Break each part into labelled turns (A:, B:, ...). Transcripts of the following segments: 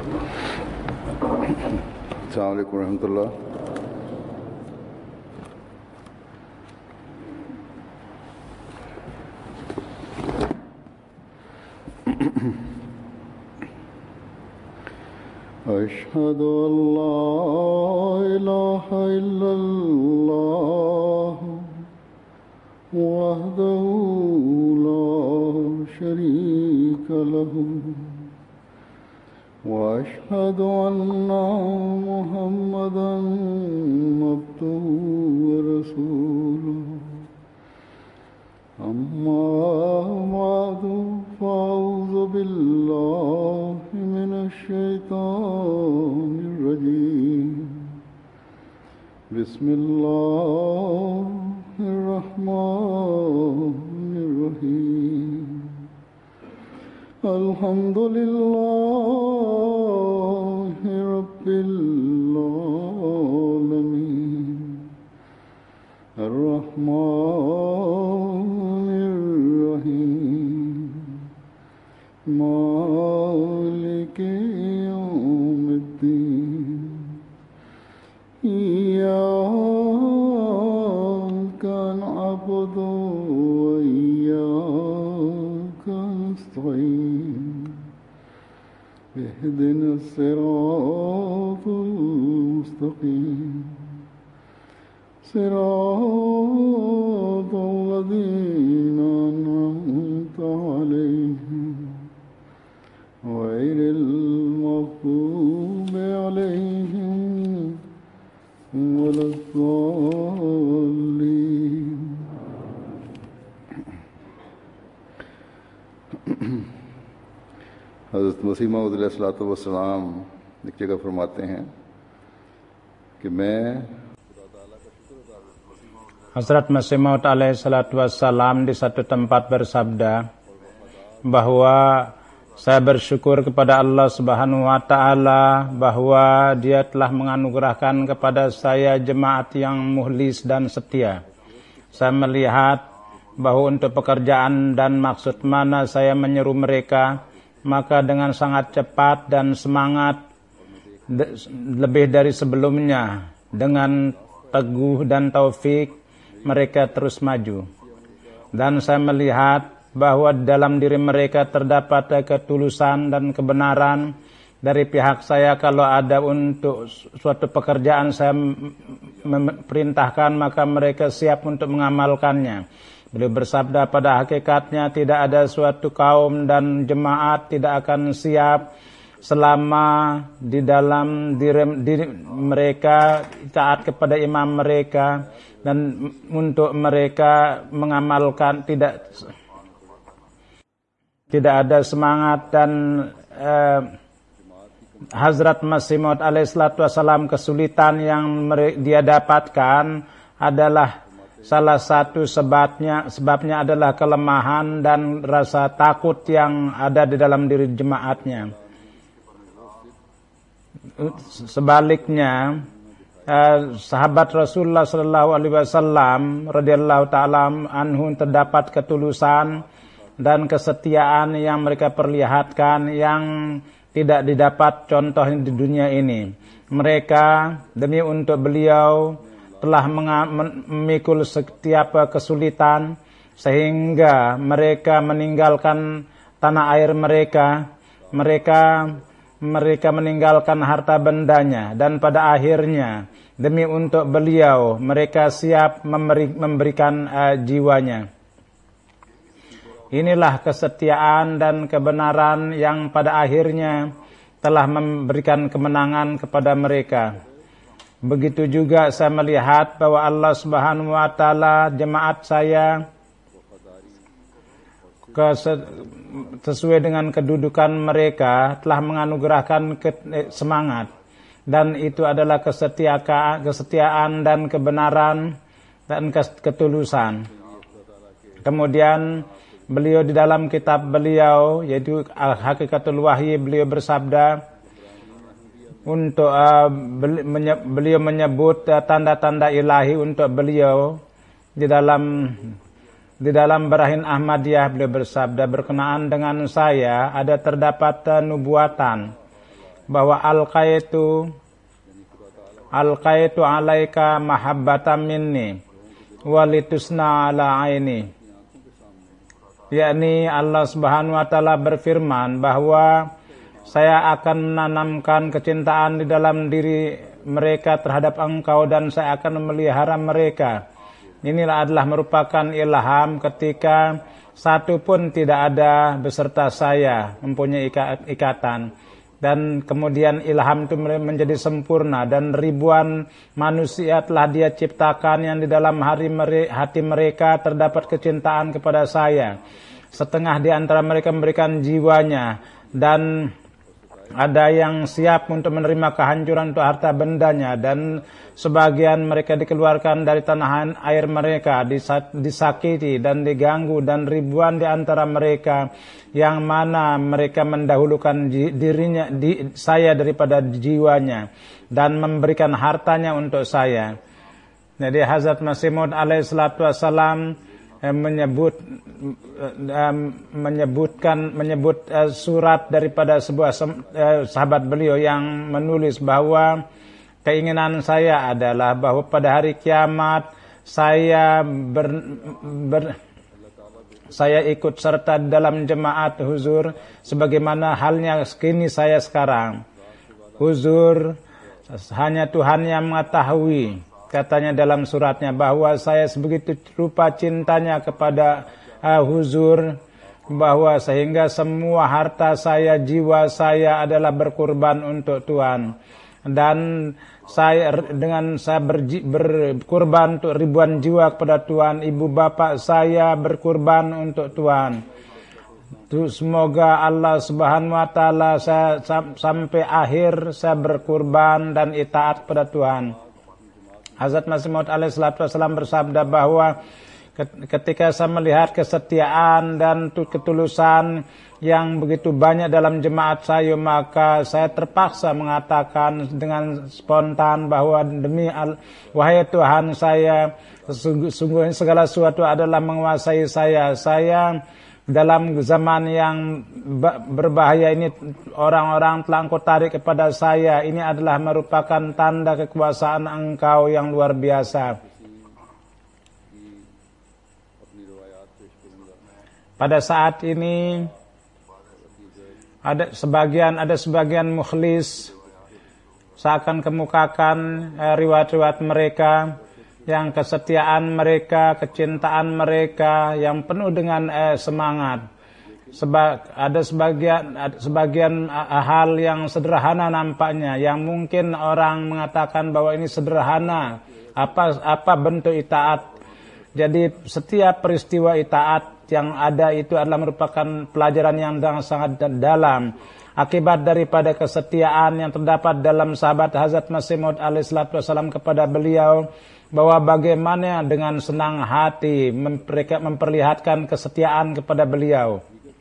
A: Assalamualaikum warahmatullahi. أشهد أن لا إله إلا الله وحده لا شريك له وأشهد أن محمدا عبده ورسوله أما بعد فأعوذ بالله من الشيطان الرجيم بسم الله الرحمن الرحيم الحمد لله رب العالمين الرحمن الرحيم مالك يوم الدين إياك نعبد وإياك نستعين اهدنا الصراط المستقيم صراط الذين أنعمت عليهم غير المغضوب عليهم ولا الضالين. हज़रत मसीह मौऊद अलैहिस्सलाम एक जगह फरमाते हैं कि मैं
B: Hazrat Masih Maud alaihissalatu wassalam di satu tempat bersabda bahwa saya bersyukur kepada Allah Subhanahu wa taala bahwa Dia telah menganugerahkan kepada saya jemaat yang mukhlis dan setia. Saya melihat bahwa untuk pekerjaan dan maksud mana saya menyeru mereka, maka dengan sangat cepat dan semangat lebih dari sebelumnya, dengan teguh dan taufik mereka terus maju. Dan saya melihat bahwa dalam diri mereka terdapat ketulusan dan kebenaran dari pihak saya. Kalau ada untuk suatu pekerjaan saya memerintahkan, maka mereka siap untuk mengamalkannya. Beliau bersabda, pada hakikatnya tidak ada suatu kaum dan jemaat tidak akan siap selama di dalam diri mereka taat kepada imam mereka, dan untuk mereka mengamalkan tidak ada semangat. Dan Hazrat Masih Maud alaihissalatu wassalam, kesulitan yang dia dapatkan adalah salah satu sebabnya adalah kelemahan dan rasa takut yang ada di dalam diri jemaatnya. Sebaliknya, sahabat Rasulullah sallallahu alaihi wasallam radhiyallahu taala anhu terdapat ketulusan dan kesetiaan yang mereka perlihatkan yang tidak didapat contohnya di dunia ini. Mereka demi untuk beliau telah memikul setiap kesulitan sehingga mereka meninggalkan tanah air mereka meninggalkan harta bendanya, dan pada akhirnya demi untuk beliau mereka siap memberikan jiwanya. Inilah kesetiaan dan kebenaran yang pada akhirnya telah memberikan kemenangan kepada mereka. Begitu juga saya melihat bahwa Allah Subhanahu wa taala jemaat saya sesuai dengan kedudukan mereka telah menganugerahkan semangat, dan itu adalah kesetiaan dan kebenaran dan ketulusan. Kemudian beliau di dalam kitab beliau yaitu Al-Hakikatul Wahyi, beliau bersabda untuk beliau menyebut tanda-tanda ilahi untuk beliau di dalam Barahin Ahmadiyah. Beliau bersabda, berkenaan dengan saya ada terdapat nubuatan bahwa alqaitu alaika mahabbatan minni walitusna ala aini. Yakni Allah Subhanahu wa taala berfirman bahwa saya akan menanamkan kecintaan di dalam diri mereka terhadap engkau dan saya akan memelihara mereka. Inilah adalah merupakan ilham ketika satu pun tidak ada beserta saya mempunyai ikatan. Dan kemudian ilham itu menjadi sempurna dan ribuan manusia telah Dia ciptakan yang di dalam hati mereka terdapat kecintaan kepada saya. Setengah di antara mereka memberikan jiwanya dan ada yang siap untuk menerima kehancuran untuk harta bendanya, dan sebagian mereka dikeluarkan dari tanah air mereka, disakiti dan diganggu, dan ribuan di antara mereka yang mana mereka mendahulukan dirinya saya daripada jiwanya dan memberikan hartanya untuk saya. Jadi Hazrat Masih Maud alaihissalatu wassalam menyebut surat daripada sebuah sahabat beliau yang menulis bahwa keinginan saya adalah bahwa pada hari kiamat saya saya ikut serta dalam jemaat huzur sebagaimana halnya kini saya sekarang. Huzur hanya Tuhan yang mengetahui. Katanya dalam suratnya bahwa saya sebegitu rupa cintanya kepada huzur bahwa sehingga semua harta saya, jiwa saya adalah berkurban untuk Tuhan. Dan saya berkurban untuk ribuan jiwa kepada Tuhan. Ibu bapak saya berkurban untuk Tuhan. Semoga Allah Subhanahu wa taala sampai akhir saya berkurban dan itaat kepada Tuhan. Hazrat Masih Maud alaihissalatu wassalam bersabda bahwa ketika saya melihat kesetiaan dan ketulusan yang begitu banyak dalam jemaat saya, maka saya terpaksa mengatakan dengan spontan bahwa wahai Tuhan saya, sungguh segala sesuatu adalah menguasai saya. Saya dalam zaman yang berbahaya ini orang-orang telah Engkau tarik kepada saya. Ini adalah merupakan tanda kekuasaan Engkau yang luar biasa. Pada saat ini ada sebagian mukhlis, saya akan kemukakan riwayat-riwayat mereka yang kesetiaan mereka, kecintaan mereka yang penuh dengan semangat. Ada sebagian hal yang sederhana nampaknya, yang mungkin orang mengatakan bahwa ini sederhana, apa bentuk itaat. Jadi setiap peristiwa itaat yang ada itu adalah merupakan pelajaran yang sangat dalam. Akibat daripada kesetiaan yang terdapat dalam sahabat Hazrat Masih Maud alaihissalatu wassalam kepada beliau, bahwa bagaimana dengan senang hati mereka memperlihatkan kesetiaan kepada beliau.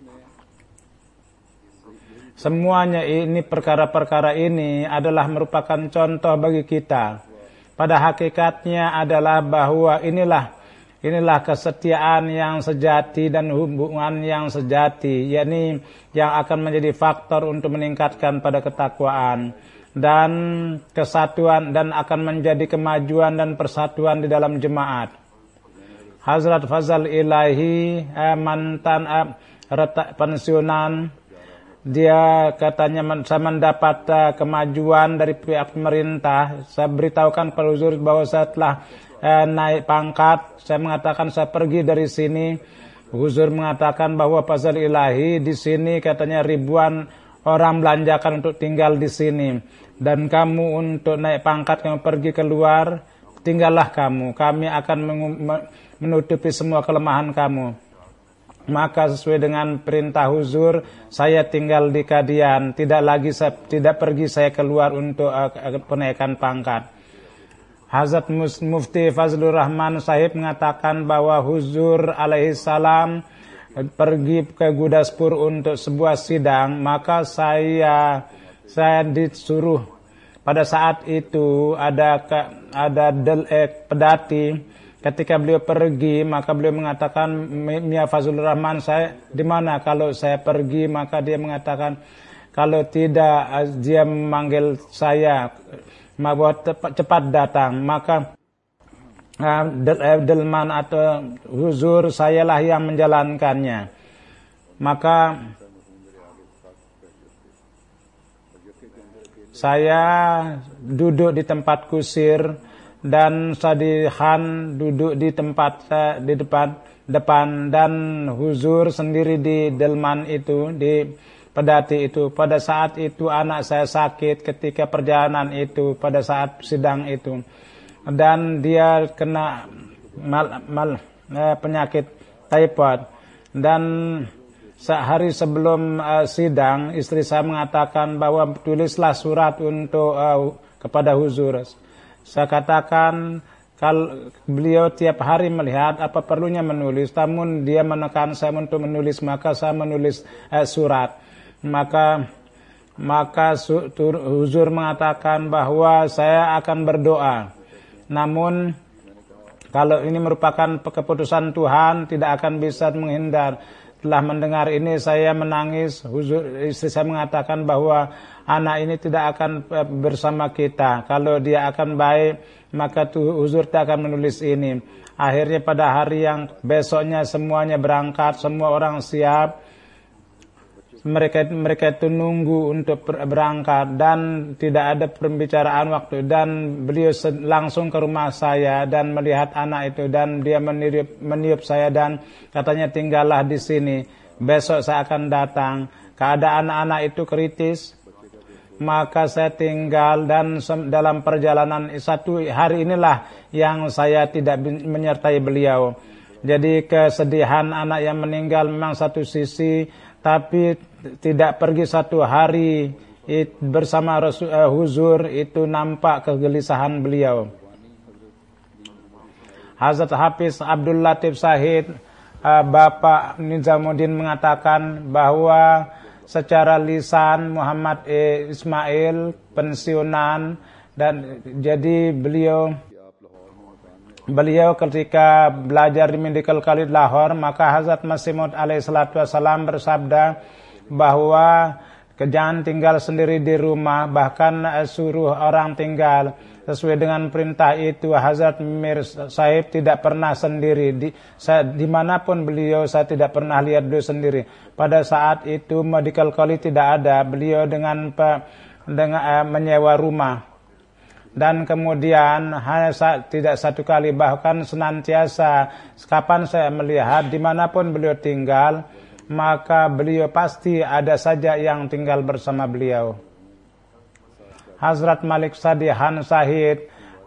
B: Semuanya ini, perkara-perkara ini adalah merupakan contoh bagi kita. Pada hakikatnya adalah bahwa inilah kesetiaan yang sejati dan hubungan yang sejati, yakni yang akan menjadi faktor untuk meningkatkan pada ketakwaan dan kesatuan, dan akan menjadi kemajuan dan persatuan di dalam jemaat. Hazrat Fazal Ilahi, mantan pensiunan, dia katanya saya mendapat kemajuan dari pihak pemerintah. Saya beritahukan pada huzur bahwa saya telah naik pangkat. Saya mengatakan saya pergi dari sini. Huzur mengatakan bahwa Fazal Ilahi di sini katanya ribuan orang belanjakan untuk tinggal di sini, dan kamu untuk naik pangkat kamu pergi keluar, tinggallah kamu. Kami akan menutupi semua kelemahan kamu. Maka sesuai dengan perintah huzur, saya tinggal di Kadian. Tidak pergi saya keluar untuk penaikan pangkat. Hazrat Mufti Fazlur Rahman Sahib mengatakan bahwa huzur alaihissalam pergi ke Gudaspur untuk sebuah sidang, maka saya disuruh. Pada saat itu ada pedati. Ketika beliau pergi, maka beliau mengatakan, Mia Fazlur Rahman, saya di mana kalau saya pergi? Maka dia mengatakan, Kalau tidak dia memanggil saya bahwa cepat datang, maka delman atau huzur sayalah yang menjalankannya. Maka saya duduk di tempat kusir dan Sadihan duduk di tempat di depan dan huzur sendiri di delman itu, di pedati itu. Pada saat itu anak saya sakit ketika perjalanan itu, pada saat sidang itu, dan dia kena penyakit typhoid. Dan sehari sebelum sidang, istri saya mengatakan bahwa tulislah surat untuk kepada huzur. Saya katakan kalau beliau tiap hari melihat apa perlunya menulis, namun dia menekan saya untuk menulis, maka saya menulis surat. Maka huzur mengatakan bahwa saya akan berdoa. Namun kalau ini merupakan keputusan Tuhan, tidak akan bisa menghindar. Setelah mendengar ini saya menangis. Istri saya mengatakan bahwa anak ini tidak akan bersama kita. Kalau dia akan baik, maka huzur tidak akan menulis ini. Akhirnya pada hari yang besoknya semuanya berangkat, semua orang siap. Mereka itu nunggu untuk berangkat dan tidak ada pembicaraan waktu, dan beliau langsung ke rumah saya dan melihat anak itu, dan dia meniup saya dan katanya tinggallah di sini, besok saya akan datang. Keadaan anak itu kritis, maka saya tinggal, dan dalam perjalanan satu hari inilah yang saya tidak menyertai beliau. Jadi kesedihan anak yang meninggal memang satu sisi, tapi tidak pergi satu hari bersama huzur itu nampak kegelisahan beliau. Hazrat Hafiz Abdul Latif Sahid, Bapak Nizamuddin mengatakan bahwa secara lisan Muhammad Ismail pensiunan, dan jadi beliau ketika belajar di Medical College Lahore, maka Hazrat Masih Maud alaihissalatu wassalam bersabda bahwa jangan tinggal sendiri di rumah, bahkan suruh orang tinggal. Sesuai dengan perintah itu, Hazrat Mir Sahib tidak pernah sendiri. Dimanapun beliau, saya tidak pernah lihat beliau sendiri. Pada saat itu Medical College tidak ada, beliau dengan menyewa rumah. Dan kemudian tidak satu kali, bahkan senantiasa kapan saya melihat dimanapun beliau tinggal, maka beliau pasti ada saja yang tinggal bersama beliau. Hazrat Malik Sadihan Sahid,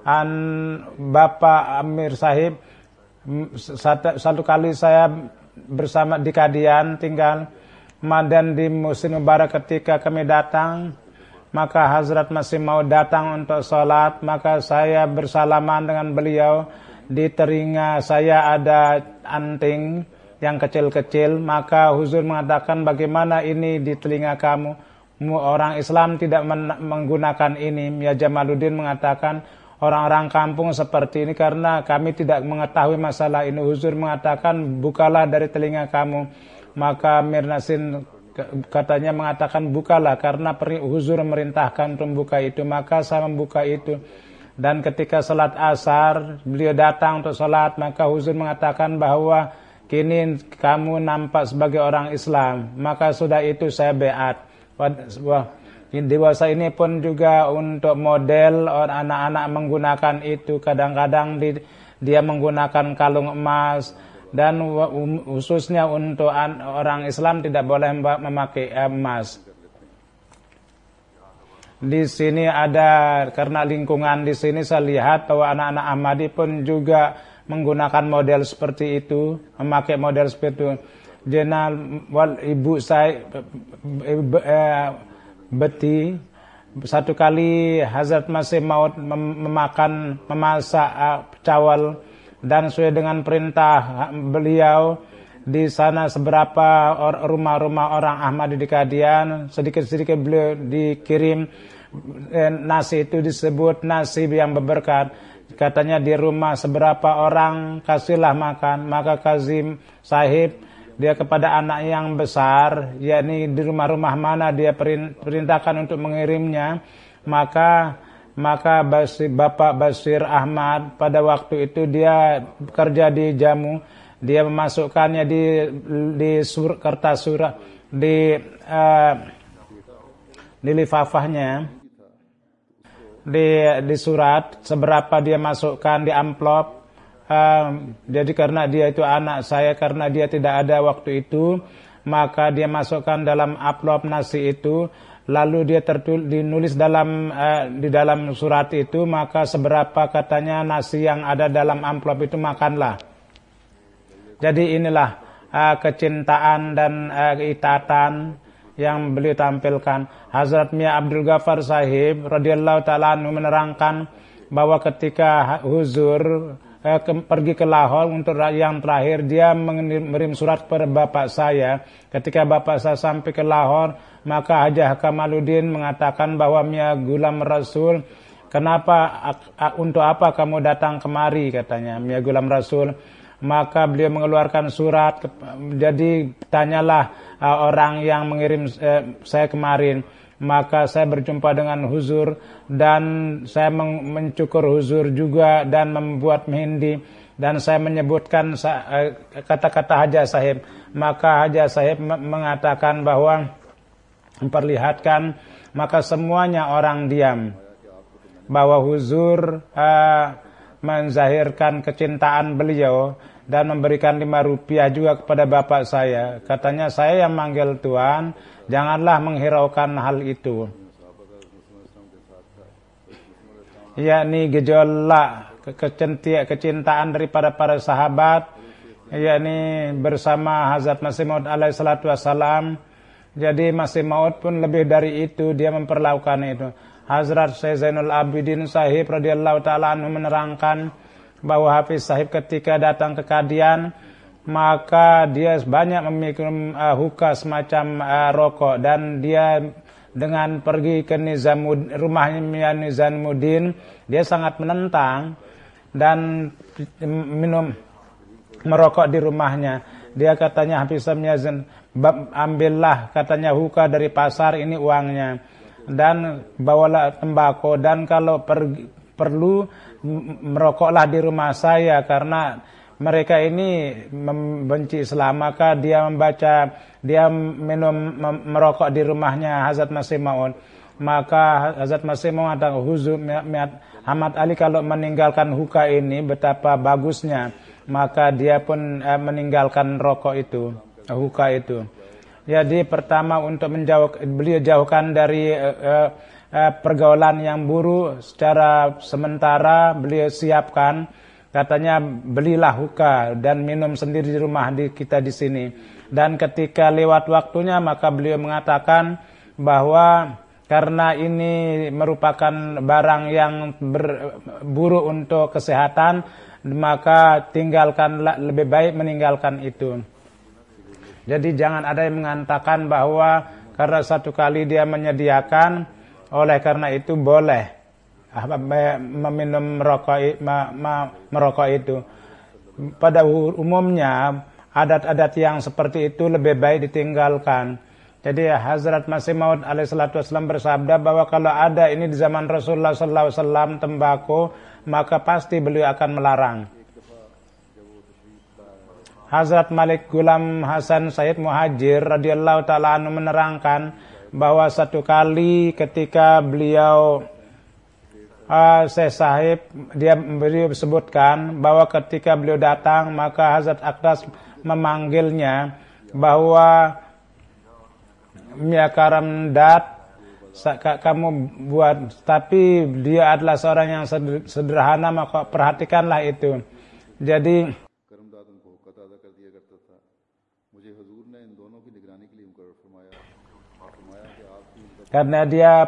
B: Bapak Amir Sahib, satu kali saya bersama di Kadian tinggal, dan di musim Mubarak ketika kami datang, maka Hazrat masih mau datang untuk sholat, maka saya bersalaman dengan beliau. Di telinga saya ada anting yang kecil-kecil, maka huzur mengatakan, bagaimana ini di telinga kamu? Orang Islam tidak menggunakan ini. Ya Jamaluddin mengatakan, orang-orang kampung seperti ini karena kami tidak mengetahui masalah ini. Huzur mengatakan, bukalah dari telinga kamu. Maka Mir Nasin katanya mengatakan, bukalah, karena huzur merintahkan untuk membuka itu. Maka saya membuka itu. Dan ketika salat asar, beliau datang untuk salat, maka huzur mengatakan bahwa kini kamu nampak sebagai orang Islam. Maka sudah itu saya beat. Dewasa ini pun juga untuk model anak-anak menggunakan itu. Kadang-kadang dia menggunakan kalung emas, dan khususnya untuk orang Islam tidak boleh memakai emas. Di sini ada, karena lingkungan di sini saya lihat bahwa anak-anak Ahmadi pun juga menggunakan model seperti itu, memakai model seperti itu. Ibu saya Beti, satu kali Hazrat Masih Maud memasak cawal, dan sesuai dengan perintah beliau, di sana seberapa rumah-rumah orang Ahmadi di Kadian, sedikit-sedikit beliau dikirim nasi, itu disebut nasi yang berberkat. Katanya di rumah seberapa orang kasihlah makan. Maka Kazim Sahib dia kepada anak yang besar, yakni di rumah-rumah mana dia perintahkan untuk mengirimnya, maka Bapak Basir Ahmad pada waktu itu dia bekerja di jamu, dia memasukkannya di kertas surat di lifafahnya, di surat seberapa dia masukkan di amplop. Jadi karena dia itu anak saya, karena dia tidak ada waktu itu, maka dia masukkan dalam amplop nasi itu. Lalu dia dinulis di dalam surat itu, maka seberapa katanya nasi yang ada dalam amplop itu makanlah. Jadi inilah kecintaan dan keitaatan yang beliau tampilkan. Hazrat Mia Abdul Ghaffar Sahib radhiyallahu ta'ala anhu menerangkan bahwa ketika huzur pergi ke Lahore untuk yang terakhir, dia mengirim surat kepada bapak saya. Ketika bapak saya sampai ke Lahore, maka Hajah Kamaluddin mengatakan bahwa Mia Ghulam Rasul, kenapa, untuk apa kamu datang kemari, katanya Mia Ghulam Rasul. Maka beliau mengeluarkan surat, jadi tanyalah orang yang mengirim saya kemarin. Maka saya berjumpa dengan huzur dan saya mencukur huzur juga dan membuat mehndi, dan saya menyebutkan kata-kata Hajah Sahib. Maka Hajah Sahib mengatakan bahwa memperlihatkan, maka semuanya orang diam, bahwa huzur menzahirkan kecintaan beliau dan memberikan 5 rupiah juga kepada bapak saya. Katanya, saya yang manggil Tuhan, janganlah menghiraukan hal itu. Yakni gejolak kecintaan daripada para sahabat, yakni bersama Hazrat Masih Maud alaihi salatu wassalam. Jadi Masih Maud pun lebih dari itu, dia memperlakukan itu. Hazrat Syekh Zainul Abidin Sahib radhiyallahu ta'ala anhu menerangkan bahwa Hafiz Sahib ketika datang ke Kadian, maka dia banyak memikirkan hookah semacam rokok, dan dia dengan pergi ke rumahnya Nizamuddin, dia sangat menentang dan merokok di rumahnya. Dia katanya, Hafiz Sahib, ambillah katanya hookah dari pasar, ini uangnya, dan bawalah tembakau, dan kalau perlu merokoklah di rumah saya, karena mereka ini membenci Islam. Maka dia merokok di rumahnya Hazrat Masih Maud. Maka Hazrat Masih Maud mengatakan, Huzur Ahmad Ali kalau meninggalkan hookah ini betapa bagusnya. Maka dia pun meninggalkan rokok itu, hookah itu. Jadi pertama untuk beliau jauhkan dari pergaulan yang buruk. Secara sementara beliau siapkan, katanya belilah hookah dan minum sendiri di rumah kita di sini. Dan ketika lewat waktunya, maka beliau mengatakan bahwa karena ini merupakan barang yang buruk untuk kesehatan, maka lebih baik meninggalkan itu. Jadi jangan ada yang mengatakan bahwa karena satu kali dia menyediakan, oleh karena itu boleh meminum merokok itu. Pada umumnya adat-adat yang seperti itu lebih baik ditinggalkan. Jadi Hazrat Masih Maud alaihi salatu wasallam bersabda bahwa kalau ada ini di zaman Rasulullah sallallahu alaihi wasallam tembakau, maka pasti beliau akan melarang. Hazrat Malik Ghulam Hasan Sayyid Muhajir radhiyallahu ta'ala anhu menerangkan bahwa satu kali ketika beliau Syekh Sahib, beliau sebutkan bahwa ketika beliau datang, maka Hazrat Akdas memanggilnya bahwa Mia Karam Dat, kamu buat, tapi dia adalah seorang yang sederhana, maka perhatikanlah itu. Jadi karena dia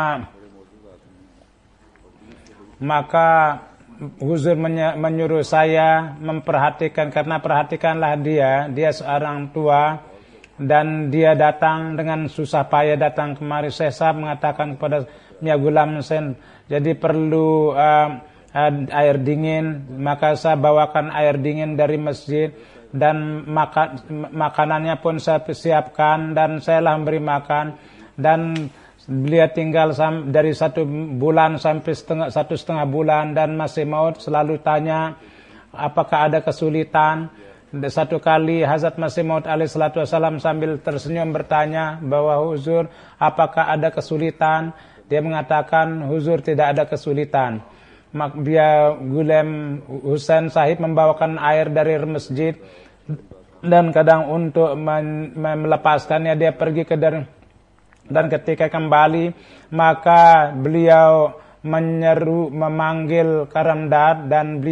B: maka Huzur menyuruh saya memperhatikan, karena perhatikanlah dia seorang tua dan dia datang dengan susah payah datang kemari. Saya mengatakan kepada Mia Ghulam Sen, jadi perlu air dingin, maka saya bawakan air dingin dari masjid. dan makanannya pun saya siapkan dan saya lah memberi makan, dan beliau tinggal dari 1 bulan sampai 1,5 bulan, dan Masih Maud selalu tanya apakah ada kesulitan. Satu kali Hazrat Masih Maud alaihissalatu wassalam sambil tersenyum bertanya bahwa Huzur, apakah ada kesulitan? Dia mengatakan, Huzur, tidak ada kesulitan. Dia Gulem Husain Sahib membawakan air dari masjid, dan kadang untuk melepaskannya dia pergi ke dan ketika kembali maka beliau memanggil Karamdad,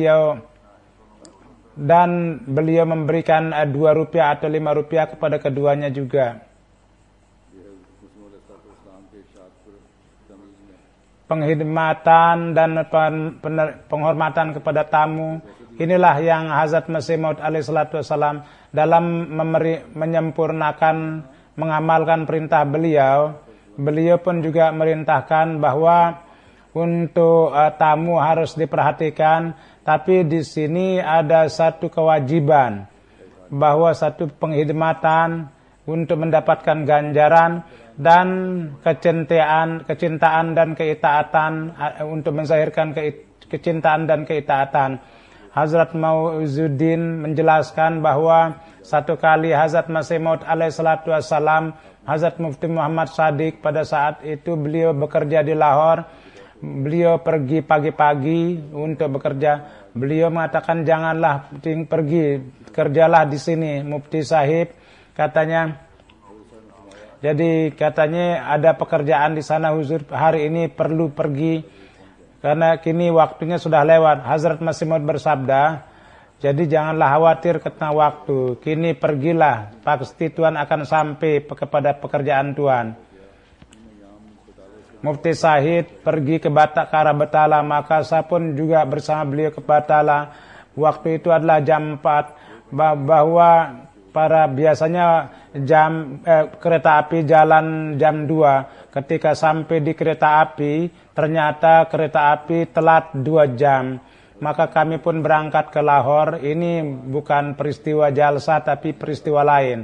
B: dan beliau memberikan 2 rupiah atau 5 rupiah kepada keduanya juga. Penghormatan dan penghormatan kepada tamu, inilah yang Hazrat Masih Maud alaihissalatu wassalam dalam menyempurnakan, mengamalkan perintah beliau pun juga merintahkan bahwa untuk tamu harus diperhatikan, tapi di sini ada satu kewajiban, bahwa satu penghormatan untuk mendapatkan ganjaran, dan kecintaan dan keitaatan, untuk menzahirkan kecintaan dan keitaatan. Hazrat Mauzuddin menjelaskan bahwa satu kali Hazrat Masih Maud alaihissalatu wassalam, Hazrat Mufti Muhammad Shadiq pada saat itu beliau bekerja di Lahore. Beliau pergi pagi-pagi untuk bekerja. Beliau mengatakan, janganlah pergi, kerjalah di sini Mufti Sahib, katanya. Jadi katanya ada pekerjaan di sana Huzur, hari ini perlu pergi karena kini waktunya sudah lewat. Hazrat Masih Maud bersabda, jadi janganlah khawatir tentang waktu, kini pergilah, pasti Tuhan akan sampai kepada pekerjaan Tuhan. Mufti Sahid pergi ke arah Batala, maka saya pun juga bersama beliau ke Batala. Waktu itu adalah jam 4, bahwa biasanya kereta api jalan jam 2. Ketika sampai di kereta api, ternyata kereta api telat 2 jam. Maka kami pun berangkat ke Lahore. Ini bukan peristiwa jalsa, tapi peristiwa lain.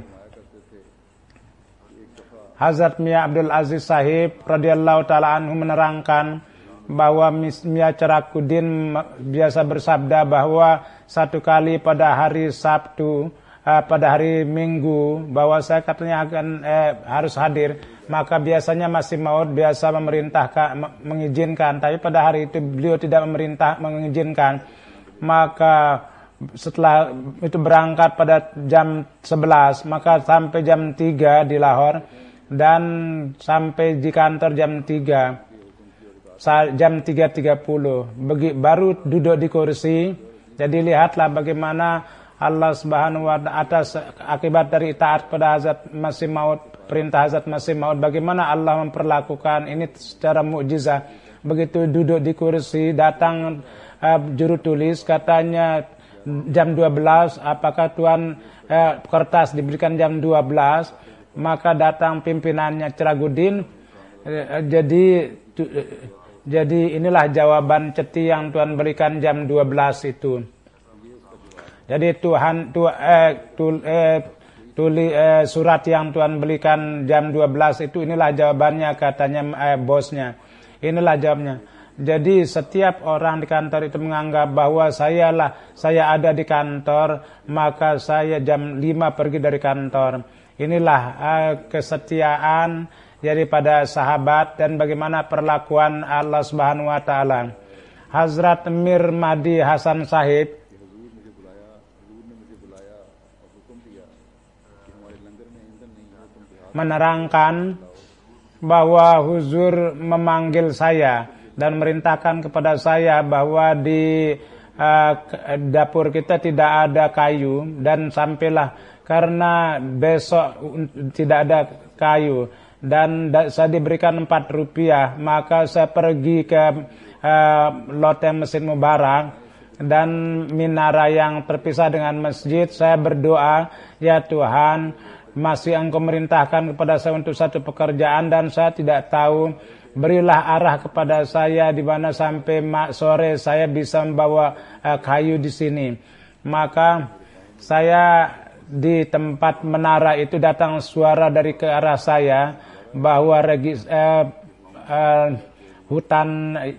B: Hazrat Mia Abdul Aziz Sahib radhiyallahu ta'ala anhu menerangkan bahwa Mia Carakuddin biasa bersabda bahwa satu kali pada hari Sabtu, pada hari Minggu, bahwa saya katanya akan harus hadir, maka biasanya Masih Maud biasa memerintahkan, mengizinkan, tapi pada hari itu beliau tidak mengizinkan. Maka setelah itu berangkat pada jam 11, maka sampai jam 3 di Lahore, dan sampai di kantor jam 3, jam 3.30, baru duduk di kursi. Jadi lihatlah bagaimana Allah Subhanahu wa ta'ala atas akibat dari taat pada Hazrat Masih Maud, perintah Hazrat Masih Maud, bagaimana Allah memperlakukan ini secara mukjizat. Begitu duduk di kursi, datang juru tulis, katanya jam 12, apakah Tuan kertas diberikan jam 12, maka datang pimpinannya Carakuddin. Jadi inilah jawaban ceti yang Tuan berikan jam 12 itu. Jadi surat yang Tuan belikan jam 12 itu, inilah jawabannya, katanya bosnya. Inilah jawabnya. Jadi setiap orang di kantor itu menganggap bahwa saya ada di kantor, maka saya jam 5 pergi dari kantor. Inilah kesetiaan daripada sahabat dan bagaimana perlakuan Allah Subhanahu wa ta'ala. Hazrat Mir Mahdi Hasan Sahib menerangkan bahwa Huzur memanggil saya dan merintahkan kepada saya bahwa di dapur kita tidak ada kayu, dan sampailah karena besok tidak ada kayu dan saya diberikan 4 rupiah, maka saya pergi ke loteng Masjid Mubarak dan minara yang terpisah dengan masjid. Saya berdoa, ya Tuhan, masih Engkau merintahkan kepada saya untuk satu pekerjaan dan saya tidak tahu, berilah arah kepada saya di mana sampai sore saya bisa membawa kayu di sini. Maka saya di tempat menara itu datang suara dari ke arah saya bahwa hutan,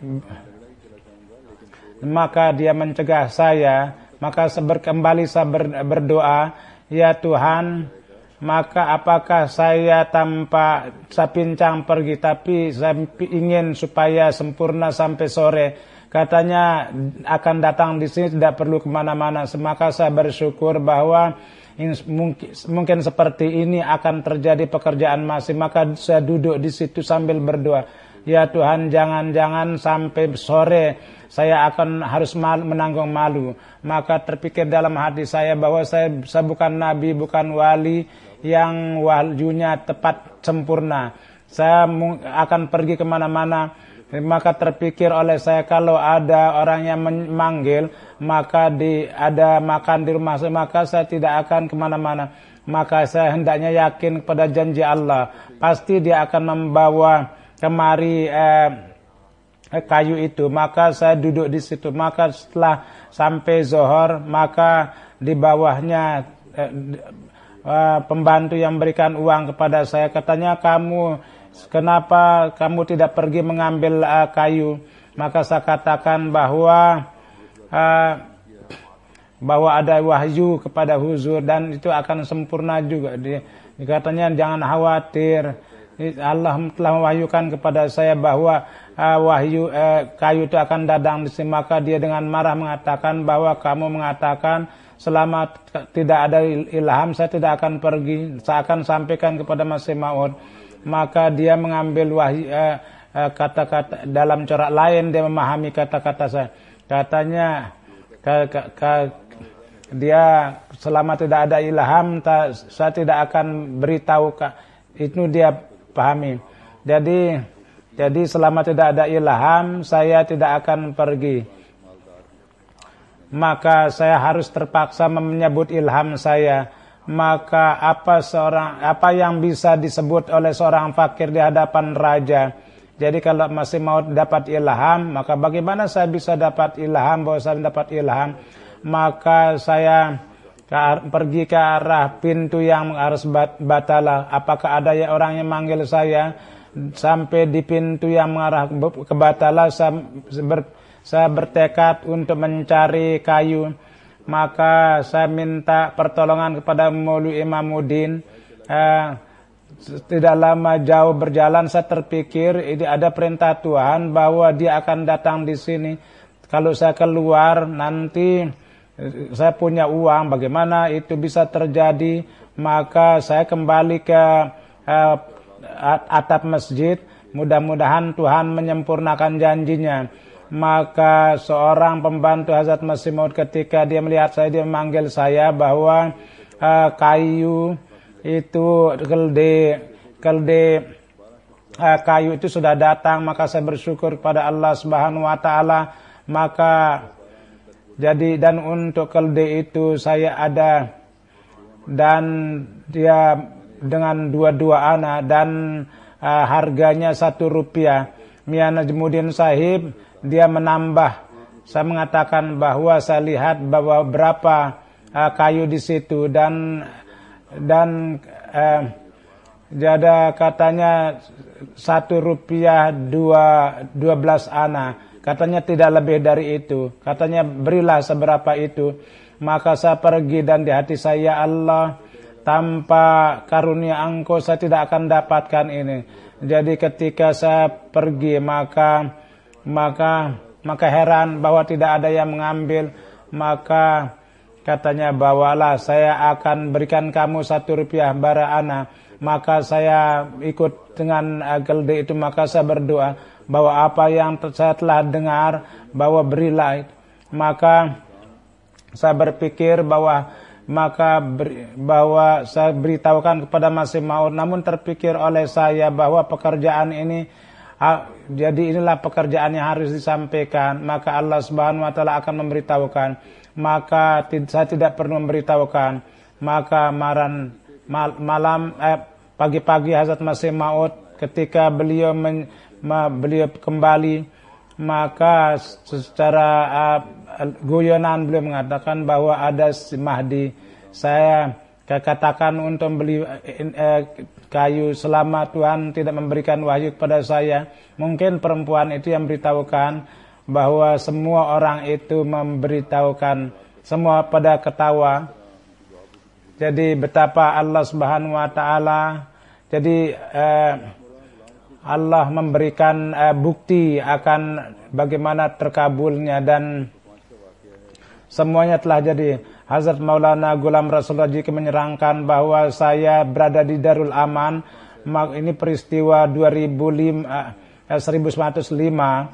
B: maka dia mencegah saya. Maka kembali saya berdoa, ya Tuhan, maka apakah saya tanpa saya pincang pergi, tapi saya ingin supaya sempurna sampai sore. Katanya akan datang di sini, tidak perlu kemana-mana. Maka saya bersyukur bahwa mungkin seperti ini akan terjadi pekerjaan masih. Maka saya duduk di situ sambil berdoa, ya Tuhan, jangan-jangan sampai sore saya akan harus menanggung malu. Maka terpikir dalam hati saya bahwa saya bukan nabi, bukan wali yang wahyunya tepat sempurna. Saya akan pergi kemana-mana. Maka terpikir oleh saya, kalau ada orang yang memanggil, maka ada makan di rumah saya, maka saya tidak akan kemana-mana. Maka saya hendaknya yakin kepada janji Allah, pasti dia akan membawa kemari kayu itu. Maka saya duduk di situ. Maka setelah sampai zuhur, maka di bawahnya pembantu yang berikan uang kepada saya, katanya, kenapa kamu tidak pergi mengambil kayu? Maka saya katakan bahwa ada wahyu kepada huzur dan itu akan sempurna juga. Katanya, jangan khawatir, Allah telah mewahyukan kepada saya bahwa kayu itu akan datang di sini. Maka dia dengan marah mengatakan bahwa kamu mengatakan selama tidak ada ilham saya tidak akan pergi, saya akan sampaikan kepada Masih Maud. Maka dia mengambil wahyu kata-kata dalam corak lain, dia memahami kata-kata saya. Katanya dia selama tidak ada ilham saya tidak akan beritahu, itu dia pahami. Jadi selama tidak ada ilham saya tidak akan pergi. Maka saya harus terpaksa menyebut ilham saya. Maka apa yang bisa disebut oleh seorang fakir di hadapan raja? Jadi kalau masih mau dapat ilham, maka bagaimana saya bisa dapat ilham bahwa saya dapat ilham? Maka saya pergi ke arah pintu yang harus Batala. Apakah ada orang yang manggil saya? Sampai di pintu yang mengarah ke Batala, saya bertekad untuk mencari kayu. Maka saya minta pertolongan kepada Maulwi Imamuddin. Tidak lama jauh berjalan, saya terpikir ini ada perintah Tuhan bahwa dia akan datang di sini. Kalau saya keluar nanti saya punya uang, bagaimana itu bisa terjadi? Maka saya kembali ke atap masjid. Mudah-mudahan Tuhan menyempurnakan janjinya. Maka seorang pembantu Hazrat Masih Maud ketika dia melihat saya, dia memanggil saya bahwa kayu itu kayu itu sudah datang. Maka saya bersyukur kepada Allah Subhanahu wa taala. Maka jadi, dan untuk kelde itu saya ada, dan dia dengan dua anak, dan harganya Rp1. Mia Najmuddin Sahib dia menambah. Saya mengatakan bahwa saya lihat bahwa berapa kayu di situ, dan jada katanya Rp1 12 ana. Katanya tidak lebih dari itu. Katanya berilah seberapa itu. Maka saya pergi dan di hati saya, ya Allah, tanpa karunia Engkau saya tidak akan dapatkan ini. Jadi ketika saya pergi maka heran bahwa tidak ada yang mengambil. Maka katanya, bawalah, saya akan berikan kamu Rp1 bara ana. Maka saya ikut dengan gelde itu. Maka saya berdoa bahwa apa yang saya telah dengar, bahwa berilah. Maka saya berpikir bahwa saya beritahukan kepada Masih Maud. Namun terpikir oleh saya bahwa pekerjaan ini, jadi inilah pekerjaan yang harus disampaikan. Maka Allah Subhanahu wa taala akan memberitahukan. Maka saya tidak perlu memberitahukan. Maka pagi-pagi Hazrat Masih Maud ketika beliau kembali, maka secara guyonan beliau mengatakan bahwa ada si Mahdi. saya katakan untuk beli kayu selama Tuhan tidak memberikan wahyu kepada saya. Mungkin perempuan itu yang beritahukan, bahwa semua orang itu memberitahukan, semua pada ketawa. Jadi betapa Allah Subhanahu wa taala, jadi Allah memberikan bukti akan bagaimana terkabulnya, dan semuanya telah jadi. Hazrat Maulana Ghulam Rasul Rajiqi menyerangkan bahwa saya berada di Darul Aman. Ini peristiwa 1905.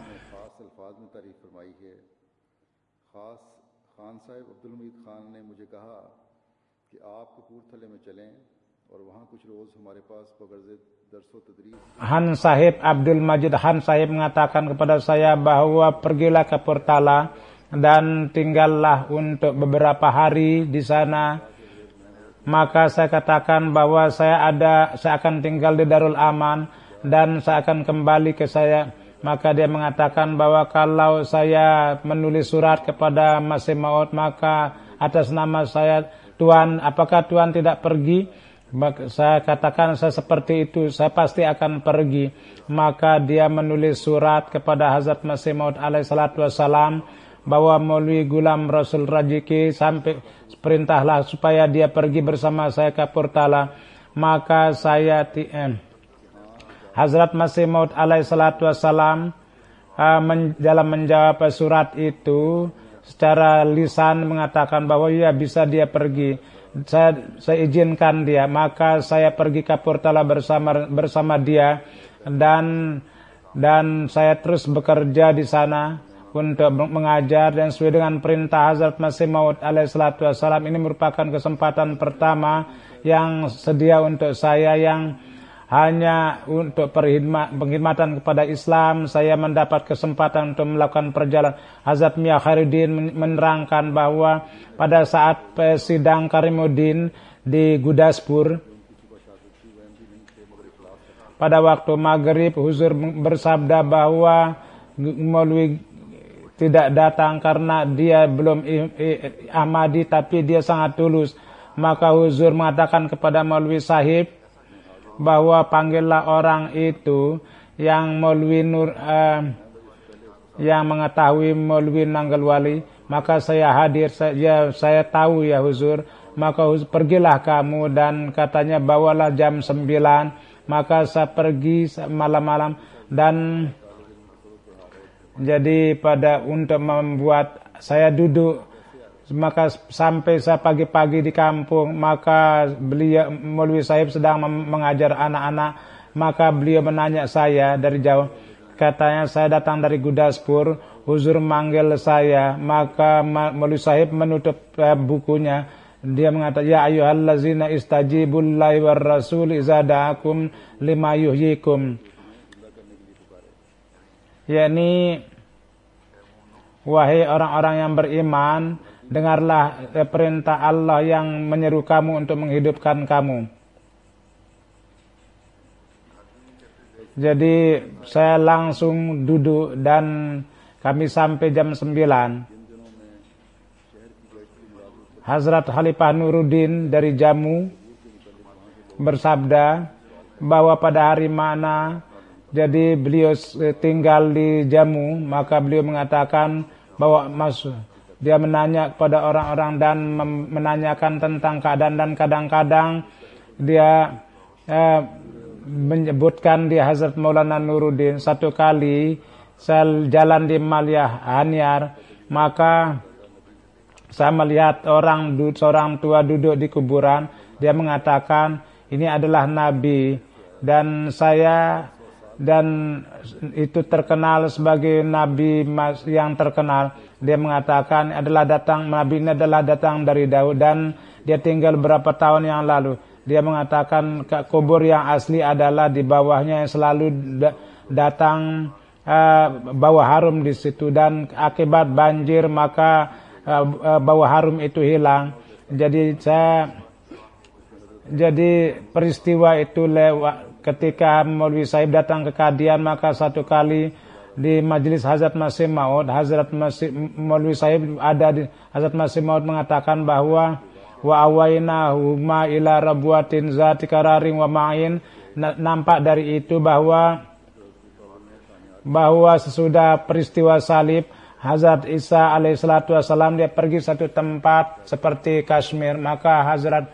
B: Han Sahib Abdul Majid Han Sahib mengatakan kepada saya bahwa pergilah ke Portala dan tinggallah untuk beberapa hari di sana. Maka saya katakan bahwa saya akan tinggal di Darul Aman dan saya akan kembali ke saya. Maka dia mengatakan bahwa kalau saya menulis surat kepada Masih Maud, maka atas nama saya, Tuhan, apakah Tuhan tidak pergi? Maka saya katakan, saya seperti itu, saya pasti akan pergi. Maka dia menulis surat kepada Hazrat Masih Maud alaihissalatu wassalam, bahwa Maulwi Ghulam Rasul Rajiqi sampai perintahlah supaya dia pergi bersama saya ke Portala. Maka saya Hazrat Masih Maud alaihissalatu wassalam dalam menjawab surat itu secara lisan mengatakan bahwa ya bisa dia pergi. Saya izinkan dia. Maka saya pergi ke Portala bersama dia, dan saya terus bekerja di sana untuk mengajar, dan sesuai dengan perintah Hazrat Masih Maud alaihissalatu wassalam. Ini merupakan kesempatan pertama yang sedia untuk saya, yang hanya untuk pengkhidmatan kepada Islam. Saya mendapat kesempatan untuk melakukan perjalanan. Hazrat Mia Khairuddin menerangkan bahwa pada saat sidang Karimuddin di Gudaspur, pada waktu maghrib, Huzur bersabda bahwa Maulwi tidak datang karena dia belum Ahmadi, tapi dia sangat tulus. Maka Huzur mengatakan kepada Maulwi Sahib bahwa panggillah orang itu yang Maulwi yang mengetahui Maulwi Nanggalwali. Maka saya hadir, saya tahu ya Huzur. Maka pergilah kamu, dan katanya bawalah jam 9. Maka saya pergi malam-malam, dan jadi untuk membuat saya duduk, maka sampai saya pagi-pagi di kampung, maka beliau Maulwi Sahib sedang mengajar anak-anak. Maka beliau menanya saya dari jauh, katanya saya datang dari Gudaspur, Huzur manggil saya. Maka Maulwi Sahib menutup bukunya, dia mengatakan, ya ayyuhallazina istajibullahi war rasul iza da'akum lima yuhyikum, yakni wahai orang-orang yang beriman, dengarlah perintah Allah yang menyeru kamu untuk menghidupkan kamu. Jadi saya langsung duduk, dan kami sampai jam 9. Hazrat Khalifah Nuruddin dari Jammu bersabda bahwa pada hari mana jadi beliau tinggal di Jammu, maka beliau mengatakan bahwa dia menanya kepada orang-orang dan menanyakan tentang keadaan, dan kadang-kadang dia menyebutkan di Hazrat Maulana Nuruddin. Satu kali saya jalan di Malia Hanyar, maka saya melihat seorang tua duduk di kuburan. Dia mengatakan ini adalah Nabi, dan itu terkenal sebagai Nabi yang terkenal. Dia mengatakan Nabi ini adalah datang dari Daud, dan dia tinggal beberapa tahun yang lalu. Dia mengatakan kubur yang asli adalah di bawahnya, yang selalu datang bau harum di situ, dan akibat banjir maka bau harum itu hilang. Jadi peristiwa itu lewat ketika Maulwi Sahib datang ke Kadian. Maka satu kali di majelis Hazrat Masih Maud, Maulwi Sahib ada di Hazrat Masih Maud mengatakan bahwa wa awainahuma ila rabwatin zati qararin wa ma'in. Nampak dari itu bahwa sesudah peristiwa salib Hazrat Isa alaihissalatu wassalam dia pergi satu tempat seperti Kashmir, maka Hazrat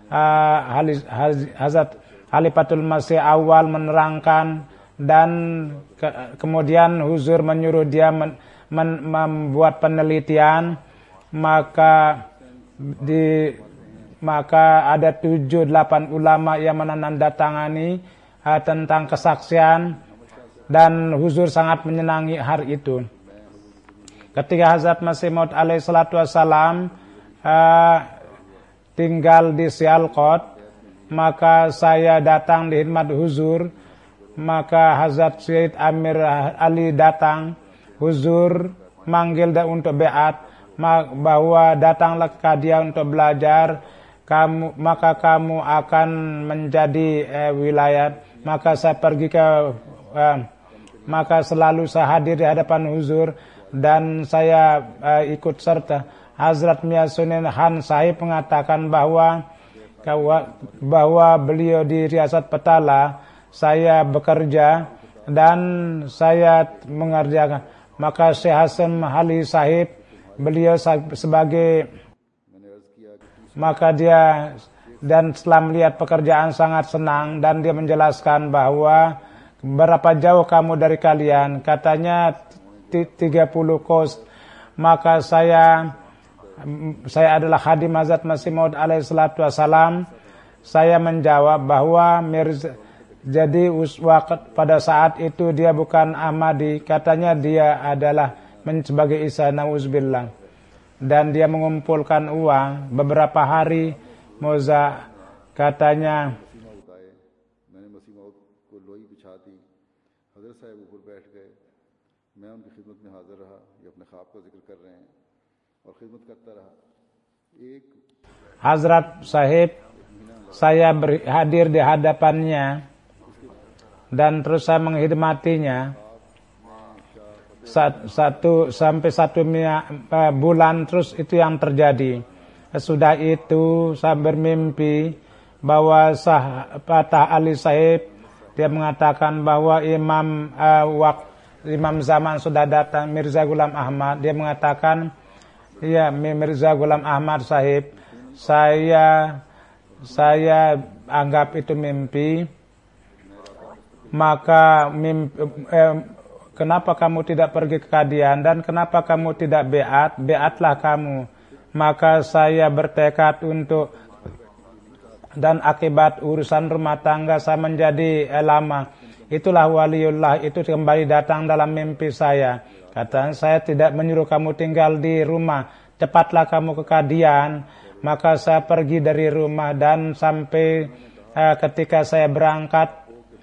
B: Khalifatul Masih awal menerangkan dan kemudian Huzur menyuruh dia membuat penelitian, maka ada 7-8 ulama yang menandatangani tentang kesaksian, dan Huzur sangat menyenangi hari itu. Ketika Hazrat Masih Maud alaihissalatu wassalam tinggal di Sialkot, maka saya datang di khidmat Huzur, maka Hazrat Syed Amir Ali datang, Huzur manggil dia untuk beat, bahwa datanglah ke Kadia untuk belajar, maka kamu akan menjadi wilayah. Maka saya pergi maka selalu saya hadir di hadapan Huzur dan saya ikut serta. Hazrat Mia Sunin Han Sahib mengatakan bahwa beliau di Riasat Petala, saya bekerja dan saya mengerjakan. Maka Syekh Hasan Ali Sahib, beliau sebagai, maka dia dan setelah melihat pekerjaan sangat senang, dan dia menjelaskan bahwa berapa jauh kamu dari kalian, katanya 30 kos. Maka saya adalah khadim Hazrat Masih Maud alaihissalatu wassalam. Saya menjawab bahwa jadi pada saat itu dia bukan Ahmadi, katanya dia adalah sebagai Isa, na'udzubillah. Dan dia mengumpulkan uang beberapa hari. Moza katanya, Hazrat Sahib, saya hadir di hadapannya dan terus saya menghormatinya sampai satu bulan. Terus itu yang terjadi. Sudah itu saya bermimpi bahwa Patah Ali Sahib, dia mengatakan bahwa imam zaman sudah datang, Mirza Ghulam Ahmad. Dia mengatakan, ya Mirza Ghulam Ahmad Sahib, saya anggap itu mimpi. Maka kenapa kamu tidak pergi ke Kadian dan kenapa kamu tidak beatlah kamu. Maka saya bertekad untuk, dan akibat urusan rumah tangga saya menjadi lama. Itulah waliullah itu kembali datang dalam mimpi saya. Katanya, saya tidak menyuruh kamu tinggal di rumah, cepatlah kamu ke Kadian. Maka saya pergi dari rumah dan sampai ketika saya berangkat,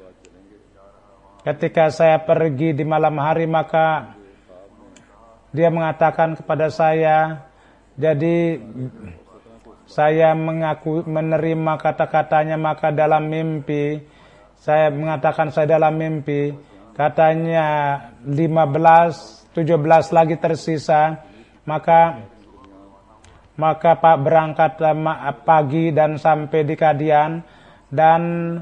B: ketika saya pergi di malam hari, maka dia mengatakan kepada saya, jadi saya menerima kata-katanya. Maka dalam mimpi saya mengatakan, saya dalam mimpi katanya 17 lagi tersisa. Maka Pak berangkat pagi dan sampai di Kadian, dan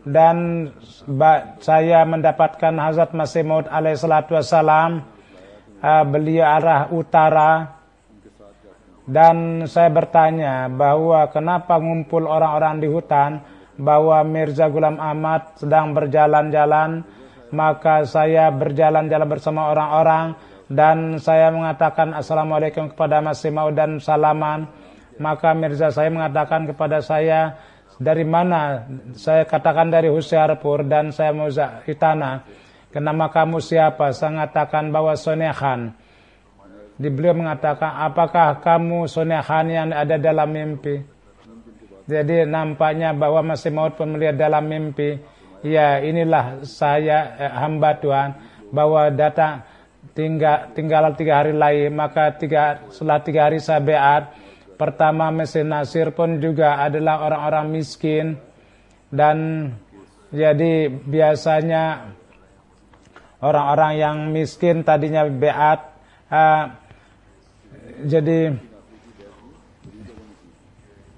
B: saya mendapatkan Hazrat Masih Maud alaihissalatu wassalam. Beliau arah utara, dan saya bertanya bahwa kenapa ngumpul orang-orang di hutan, bahwa Mirza Ghulam Ahmad sedang berjalan-jalan. Maka saya berjalan-jalan bersama orang-orang dan saya mengatakan assalamualaikum kepada Masih Maud dan salaman. Maka Mirza saya mengatakan kepada saya, dari mana? Saya katakan dari Husiarpur dan saya mau Itana. Nama kamu siapa? Saya mengatakan bahwa Sonia Khan. Beliau mengatakan, apakah kamu Sonia Khan yang ada dalam mimpi? Jadi nampaknya bahwa Masih Maud pun melihat dalam mimpi. Ya, inilah saya hamba Tuhan, bahwa datang tinggal 3 hari lagi. Maka setelah 3 hari saya beat. Pertama mesin Nasir pun juga adalah orang-orang miskin. Dan jadi biasanya orang-orang yang miskin tadinya beat. Jadi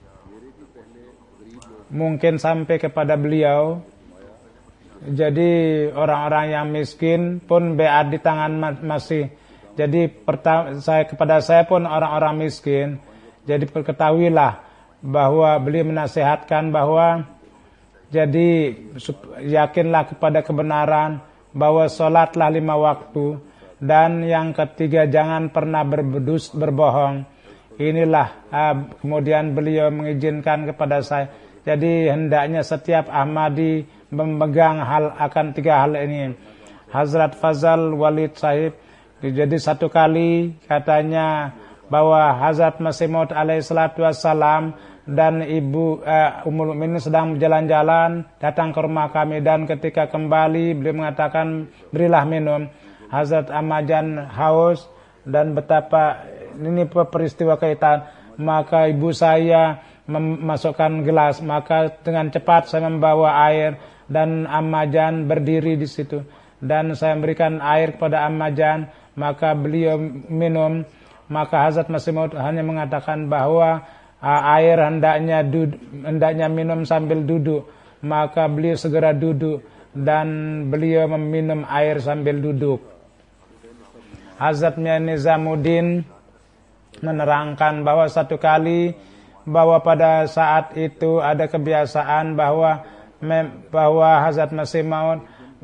B: mungkin sampai kepada beliau. Jadi orang-orang yang miskin pun beat di tangan masih. Jadi kepada saya pun orang-orang miskin. Jadi ketahuilah bahwa beliau menasihatkan bahwa jadi yakinlah kepada kebenaran, bahwa sholatlah 5 waktu, dan yang ketiga jangan pernah berbohong. Inilah kemudian beliau mengizinkan kepada saya. Jadi hendaknya setiap Ahmadi memegang akan 3 hal ini. Hazrat Fazal Walid Sahib, jadi satu kali katanya bahwa Hazrat Masih Maud alaihissalatu wassalam dan Ibu Ummul Mukminin sedang berjalan-jalan datang ke rumah kami, dan ketika kembali beliau mengatakan berilah minum. Hazrat Amajan haus dan betapa ini peristiwa kaitan, maka ibu saya memasukkan gelas, maka dengan cepat saya membawa air dan Amajan berdiri di situ, dan saya memberikan air kepada Amajan, maka beliau minum. Maka Hazrat Masih Maud hanya mengatakan bahwa air hendaknya minum sambil duduk, maka beliau segera duduk dan beliau meminum air sambil duduk. Hazrat Mian Nizamuddin menerangkan bahwa satu kali bahwa pada saat itu ada kebiasaan bahwa Hazrat Masih Maud,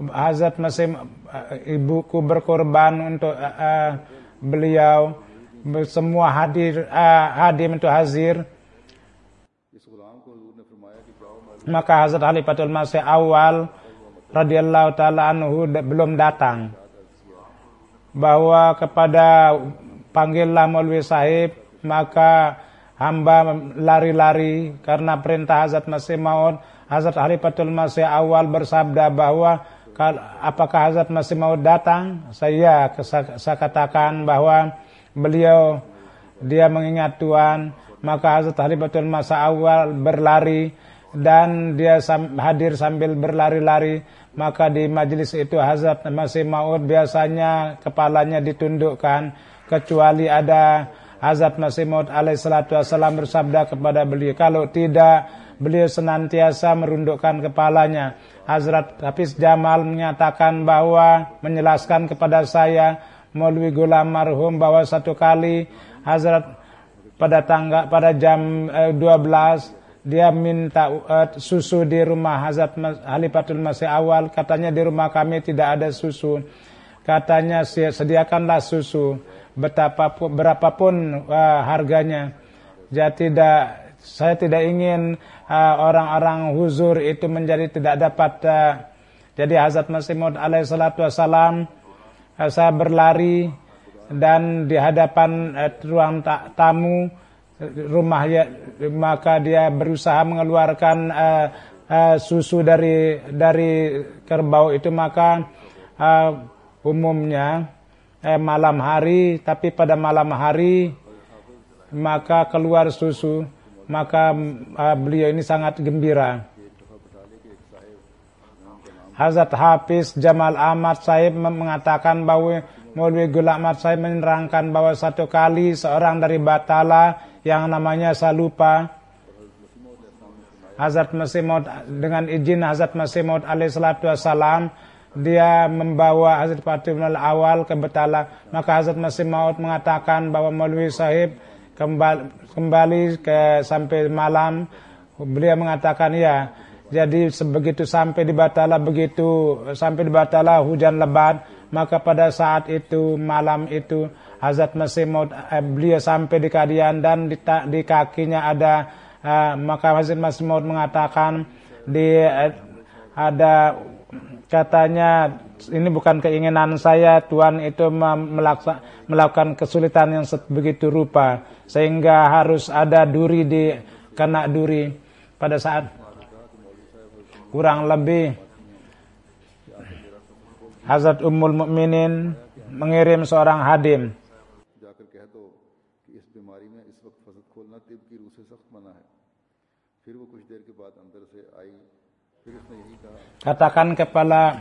B: ibuku berkorban untuk beliau, semua hadir untuk hazir. Maka Hazrat Khalifatul Masih awal radhiyallahu taala anhu belum datang, bahwa kepada panggillah Maulwi Sahib, maka hamba lari-lari karena perintah Hazrat Masih Maud. Hazrat Khalifatul Masih awal bersabda bahwa apakah Hazrat Masih Maud datang? Saya katakan bahwa dia mengingat Tuhan. Maka Hazrat Khalifatul Masih awal berlari dan dia hadir sambil berlari-lari. Maka di majelis itu Hazrat Masih Maud biasanya kepalanya ditundukkan, kecuali ada Hazrat Masih Maud alaihissalatu wassalam bersabda kepada beliau, kalau tidak beliau senantiasa merundukkan kepalanya. Hazrat Hafiz Jamal menyatakan bahwa menjelaskan kepada saya Maulwi Ghulam marhum bahwa satu kali Hazrat pada jam 12 dia minta susu di rumah Hazrat Khalifatul Masih awal. Katanya di rumah kami tidak ada susu. Katanya sediakanlah susu berapapun harganya. Jadi saya tidak ingin orang-orang huzur itu menjadi tidak dapat. Jadi Hazrat Masih Maud alaihissalatu wassalam, saya berlari dan di hadapan ruang tamu rumahnya, maka dia berusaha mengeluarkan susu dari kerbau itu. Maka umumnya malam hari, tapi pada malam hari maka keluar susu, maka beliau ini sangat gembira. Hazrat Hafiz Jamal Ahmad Sahib mengatakan bahwa Maulwi Ghulam Ahmad Sahib menerangkan bahwa satu kali seorang dari Batala yang namanya Salupa, Hazrat Masih Maud dengan izin Hazrat Masih Maud alaihissalatu wassalam, dia membawa Hazrat Fatimul Awal ke Batala. Maka Hazrat Masih Maud mengatakan bahwa Maulwi Sahib kembali sampai malam. Beliau mengatakan ya. Jadi begitu sampai di Batala hujan lebat. Maka pada saat itu malam itu Hazrat Masih Maud beliau sampai di Kadian dan di kakinya ada maka Hazrat Masih Maud mengatakan ada katanya ini bukan keinginan saya, Tuhan itu melakukan kesulitan yang begitu rupa sehingga harus ada kena duri pada saat kurang lebih Hazrat Ummul Mukminin mengirim seorang hadim. Katakan kepada,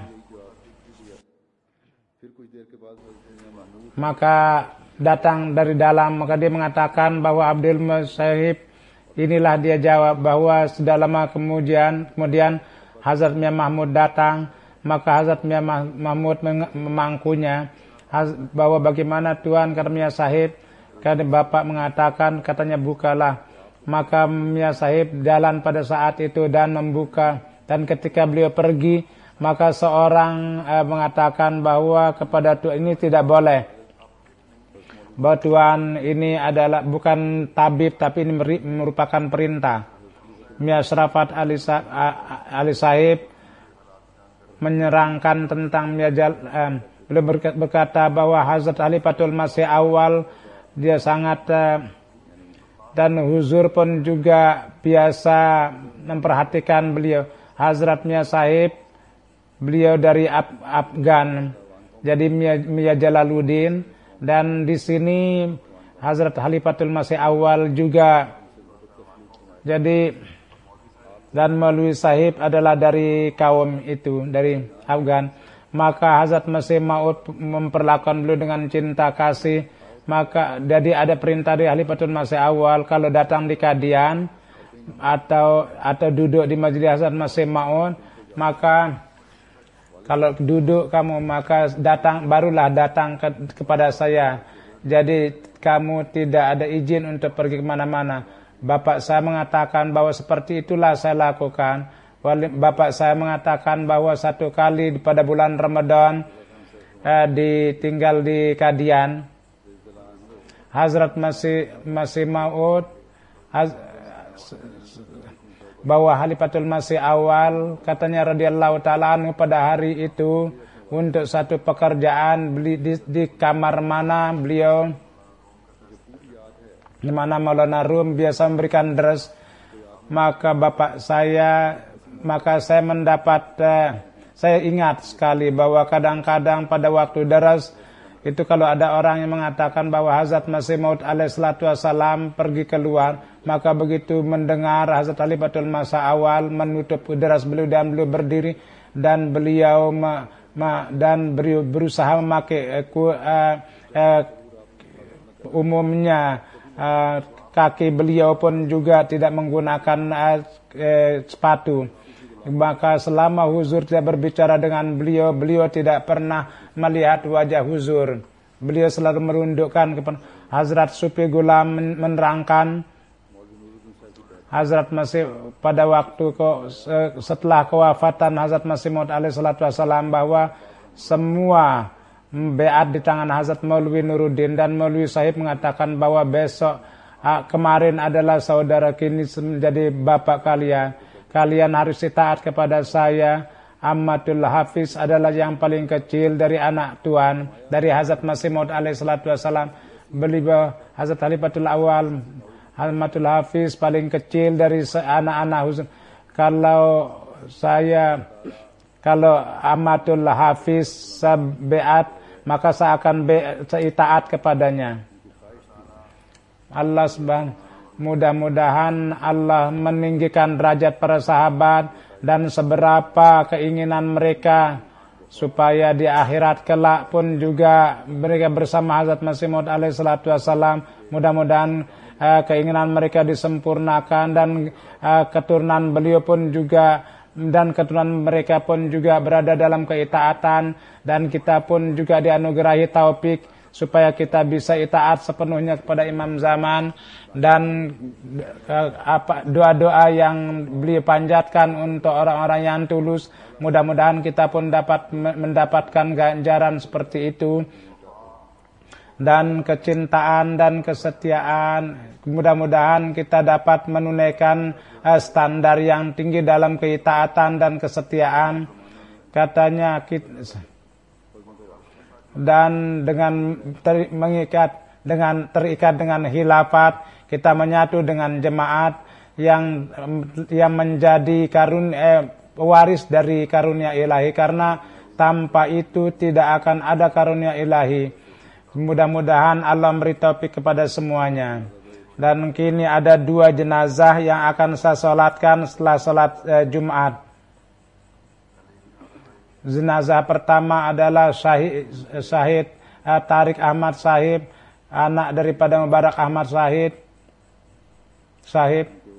B: maka datang dari dalam, maka dia mengatakan bahwa Abdul Sahib inilah dia jawab bahwa sudah lama kemudian Hazrat Mian Mahmud datang, maka Hazrat Mian Mahmud memangkunya bahwa bagaimana Tuan, kata Mian Sahib, karena Bapak mengatakan, katanya bukalah. Maka Mian Sahib jalan pada saat itu dan membuka, dan ketika beliau pergi, maka seorang mengatakan bahwa kepada Tuan ini tidak boleh, bahwa Tuan ini adalah bukan tabib tapi ini merupakan perintah. Mian Sharafat Ali Sahib menyerangkan tentang beliau berkata bahwa Hazrat Khalifatul Masih Awal dia sangat dan huzur pun juga biasa memperhatikan beliau. Hazrat Mian Sahib beliau dari Afgan, jadi Mian Jalaluddin, dan di sini Hazrat Khalifatul Masih Awal juga. Jadi dan Maulwi Sahib adalah dari kaum itu, dari Afgan. Maka Hazrat Masih Maud memperlakukan beliau dengan cinta kasih. Maka jadi ada perintah dari Khalifatul Masih Awal, kalau datang di Kadian atau duduk di majelis Hazrat Masih Maud, maka kalau duduk kamu maka barulah datang kepada saya. Jadi kamu tidak ada izin untuk pergi kemana-mana. Bapak saya mengatakan bahwa seperti itulah saya lakukan. Bapak saya mengatakan bahwa satu kali pada bulan Ramadan ditinggal di Kadian, Hazrat Masih Maud bahwa Khalifatul Masih Awal katanya radhiyallahu taala anhu pada hari itu untuk satu pekerjaan di kamar mana beliau, di mana Maulana Rum biasa memberikan dars, maka saya ingat sekali bahwa kadang-kadang pada waktu dars itu kalau ada orang yang mengatakan bahwa Hazrat Masih Maud alaihissalatu wassalam pergi keluar, maka begitu mendengar Hazrat Khalifatul Masih Awal menutup dars beliau dan beliau berdiri dan beliau berusaha memakai umumnya kaki beliau pun juga tidak menggunakan sepatu. Maka selama huzur tidak berbicara dengan beliau, beliau tidak pernah melihat wajah huzur. Beliau selalu merundukkan kepada Hazrat Sufi Gulam menerangkan Hazrat Masih pada waktu setelah kewafatan Hazrat Masih Maud alaihissalatu wassalam bahwa semua beat di tangan Hazrat Maulwi Nuruddin, dan Maulwi Sahib mengatakan bahwa besok kemarin adalah saudara, kini menjadi bapak kalian. Kalian harus taat kepada saya. Ammatul Hafiz adalah yang paling kecil dari anak tuan dari Hazrat Masih Maud alaihissalatu wassalam. Beliau Hazrat Khalifatul Awal Ammatul Hafiz paling kecil dari anak-anak huzur. Kalau Ammatul Hafiz beat, maka saya akan taat kepadanya. Allah subhanahu, mudah-mudahan Allah meninggikan derajat para sahabat dan seberapa keinginan mereka supaya di akhirat kelak pun juga mereka bersama Hazrat Masih Maud alaihissalatu wassalam. Mudah-mudahan keinginan mereka disempurnakan dan keturunan beliau pun juga dan keturunan mereka pun juga berada dalam keitaatan, dan kita pun juga dianugerahi taufik supaya kita bisa itaat sepenuhnya kepada Imam Zaman, dan doa-doa yang beliau panjatkan untuk orang-orang yang tulus, mudah-mudahan kita pun dapat mendapatkan ganjaran seperti itu, dan kecintaan dan kesetiaan. Mudah-mudahan kita dapat menunaikan standar yang tinggi dalam keitaatan dan kesetiaan. Katanya dan dengan terikat dengan khilafat, kita menyatu dengan jemaat yang menjadi waris dari karunia ilahi, karena tanpa itu tidak akan ada karunia ilahi. Mudah-mudahan Allah beri taufik kepada semuanya. Dan kini ada 2 jenazah yang akan saya salatkan setelah salat Jumat. Jenazah pertama adalah Syahid Tariq Ahmad Sahib, anak daripada Mubarak Ahmad Sahib.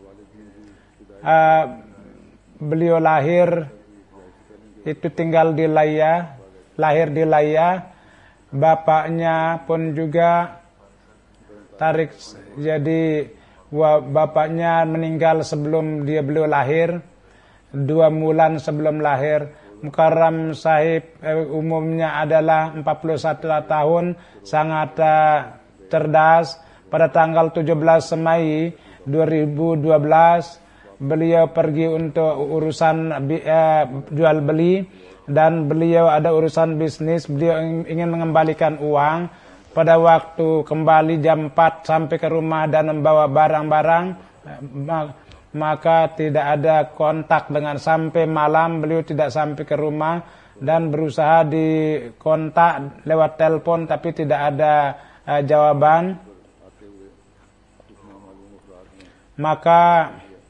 B: beliau lahir itu tinggal di Laya, lahir di Laya. Bapaknya pun juga tarik, jadi bapaknya meninggal sebelum beliau lahir, 2 bulan sebelum lahir. Mukarram Sahib umumnya adalah 41 tahun, sangat cerdas. Pada tanggal 17 Mei 2012 beliau pergi untuk urusan jual beli, dan beliau ada urusan bisnis. Beliau ingin mengembalikan uang. Pada waktu kembali jam 4 sampai ke rumah dan membawa barang-barang, maka tidak ada kontak dengan, sampai malam beliau tidak sampai ke rumah, dan berusaha dikontak lewat telepon tapi tidak ada jawaban. Maka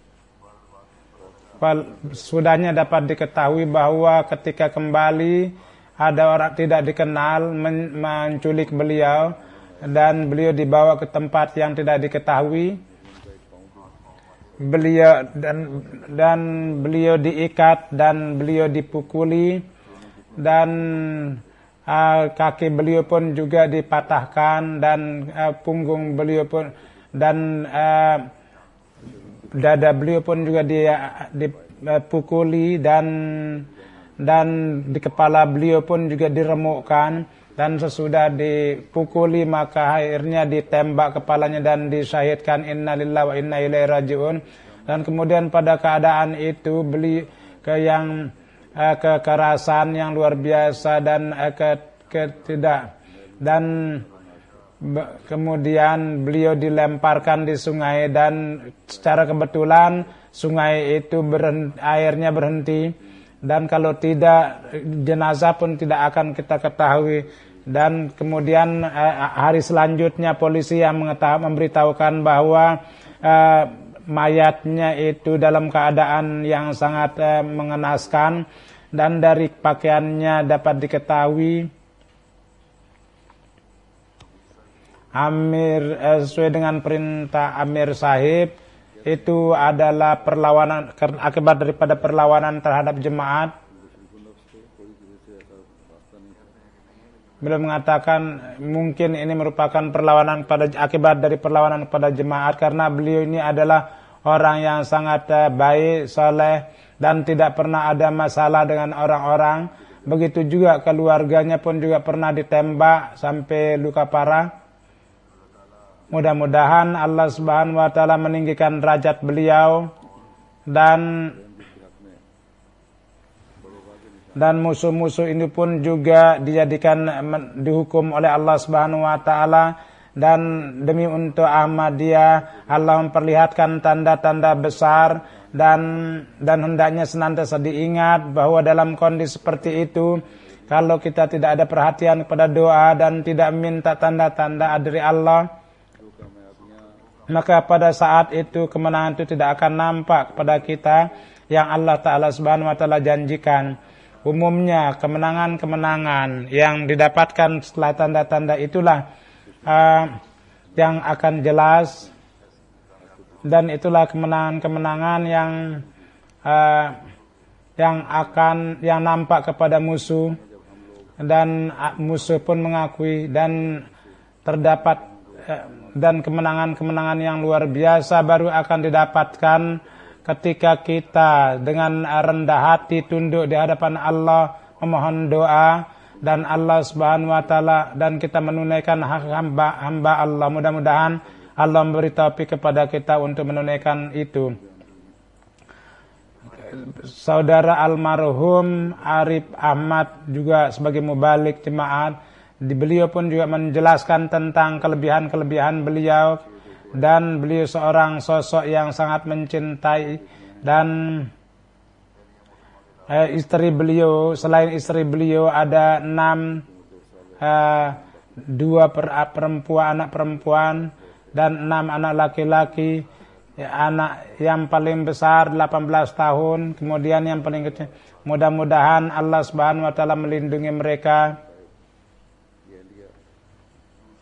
B: sudahnya dapat diketahui bahwa ketika kembali ada orang tidak dikenal menculik beliau, dan beliau dibawa ke tempat yang tidak diketahui. Beliau dan beliau diikat dan beliau dipukuli, dan kaki beliau pun juga dipatahkan, dan punggung beliau pun, dan dada beliau pun juga dipukuli, dan di kepala beliau pun juga diremukkan, dan sesudah dipukuli maka akhirnya ditembak kepalanya dan disyahidkan. Innalillahi wa inna ilaihi rajiun. Dan kemudian pada keadaan itu kekerasan yang luar biasa dan kemudian beliau dilemparkan di sungai, dan secara kebetulan sungai itu airnya berhenti, dan kalau tidak jenazah pun tidak akan kita ketahui. Dan kemudian hari selanjutnya polisi yang memberitahukan bahwa mayatnya itu dalam keadaan yang sangat mengenaskan, dan dari pakaiannya dapat diketahui sesuai dengan perintah Amir Sahib, itu adalah perlawanan, akibat daripada perlawanan terhadap jemaat. Beliau mengatakan mungkin ini merupakan akibat dari perlawanan pada jemaat, karena beliau ini adalah orang yang sangat baik, soleh, dan tidak pernah ada masalah dengan orang-orang. Begitu juga keluarganya pun juga pernah ditembak sampai luka parah. Mudah-mudahan Allah Subhanahu wa taala meninggikan derajat beliau, dan musuh-musuh ini pun juga dihukum oleh Allah Subhanahu wa taala. Dan demi untuk Ahmadiyah, Allah memperlihatkan tanda-tanda besar, dan hendaknya senantiasa diingat bahwa dalam kondisi seperti itu, kalau kita tidak ada perhatian kepada doa dan tidak minta tanda-tanda dari Allah, maka pada saat itu kemenangan itu tidak akan nampak kepada kita yang Allah Ta'ala Subhanahu wa Ta'ala janjikan. Umumnya kemenangan-kemenangan yang didapatkan setelah tanda-tanda itulah yang akan jelas, dan itulah kemenangan-kemenangan yang nampak kepada musuh, dan musuh pun mengakui, dan terdapat dan kemenangan-kemenangan yang luar biasa baru akan didapatkan ketika kita dengan rendah hati tunduk di hadapan Allah, memohon doa, dan Allah Subhanahu wa taala, dan kita menunaikan hak hamba Allah. Mudah-mudahan Allah memberi taufik kepada kita untuk menunaikan itu. Saudara almarhum Arif Ahmad juga sebagai mubalik jemaat, beliau pun juga menjelaskan tentang kelebihan-kelebihan beliau, dan beliau seorang sosok yang sangat mencintai, dan istri beliau, selain istri beliau ada 2 anak perempuan dan 6 anak laki-laki. Anak yang paling besar 18 tahun, kemudian yang paling kecil. Mudah-mudahan Allah Subhanahu wa taala melindungi mereka.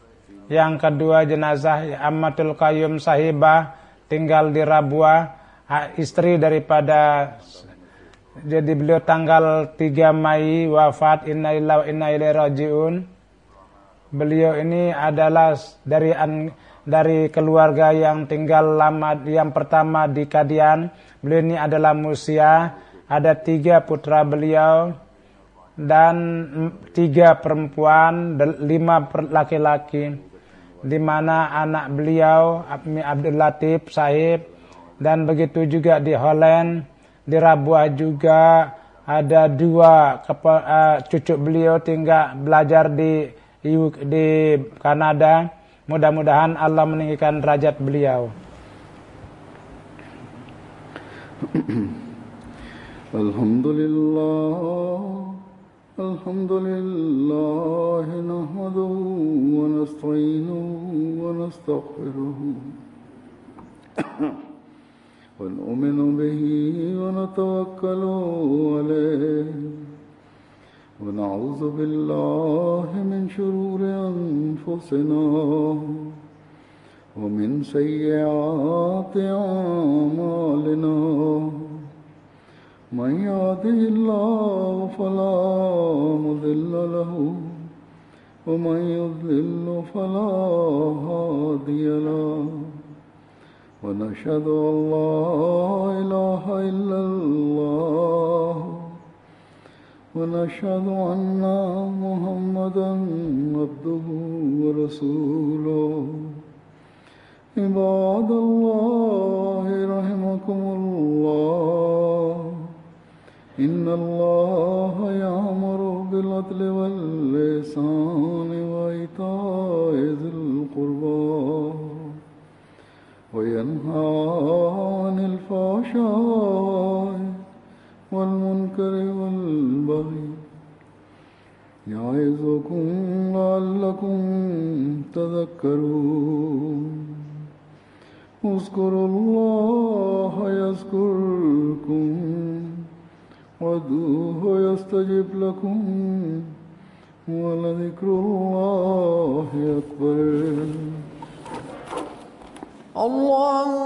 B: Yang kedua jenazah Ammatul Qayyum Sahibah tinggal di Rabwa. istri daripada, jadi beliau tanggal 3 Mei wafat, inna lillahi wa inna ilaihi rajiun. Beliau ini adalah dari keluarga yang tinggal lama, yang pertama di Kadian. Beliau ini adalah musia, ada 3 putra beliau dan 3 perempuan, 5 laki-laki, di mana anak beliau Abdul Latif Sahib, dan begitu juga di Holland, di Rabuah juga ada 2 cucu beliau tinggal belajar di Kanada. Mudah-mudahan Allah meninggikan derajat beliau.
A: Alhamdulillah nahmaduhu wa nasta'inuhu wa nastaghfiruhu wa nu'minu bihi wa natawakkalu alayhi wa na'udzu billahi min shururi anfusina wa min sayyiati a'malina. من يهده الله فلا مضل له ومن يضلل فلا هادي له ونشهد أن لا إله إلا الله ونشهد أن محمدا عبده ورسوله. عباد الله رحمكم الله، إن الله يأمر بالعدل والإحسان وإيتاء ذي القربى وينهى عن الفحشاء والمنكر والبغي يعظكم لعلكم تذكرون. اذكروا الله يذكركم وادعوه يستجب لكم ولذكر الله أكبر. الله